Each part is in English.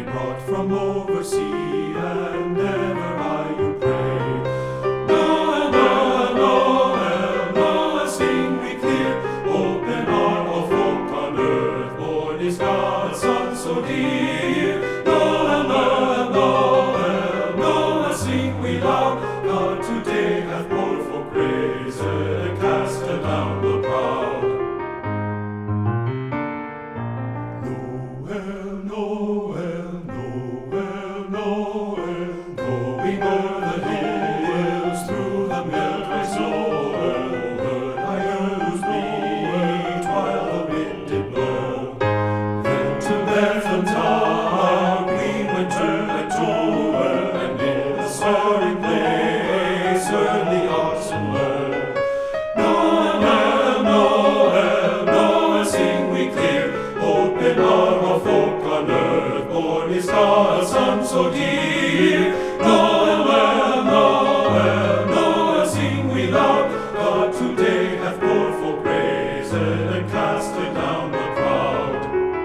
brought from oversea, and ever I you pray. Noel, Noel, Noel, Noel, sing we clear. Open heart, all folk on earth, born is God's Son so dear. Noel, Noel, Noel, Noel, sing we loud. God today hath born for grace, and cast down the proud. Noel, Noel, Noel, Noel, going o'er the hills through the milky snow. Heard I heard beat while the wind did blow. Then to Bethlehem town we went to the tower, and in the soaring place heard the oxen low. Noel, Noel, Noel, Noel, sing we clear. Open our folk on earth, born is God's Son so dear. Noel, Noel, Noel, Noel, sing we loud. God today hath born for praise, and casted down the proud.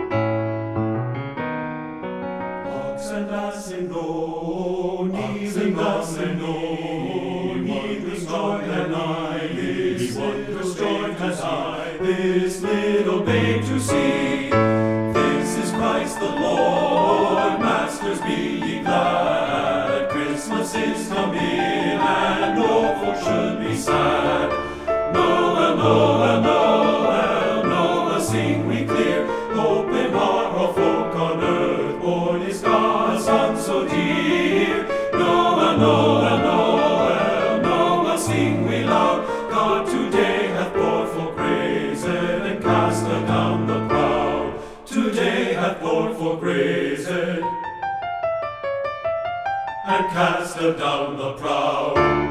Ox and ass in low, kneeling down and kneeling joy and I, this wondrous joy has I, this little babe to see. This is Christ the Lord, masters be ye glad. Christmas is come in, and no folk should be sad. Noel, Noel, Noel, Noel, sing we clear. Open heart, all folk on earth, born is God's Son so dear. Noel, Noel, Noel, Noel, sing we loud. God today hath born for praise, and cast down the proud. Today hath born for praise, and cast down the proud.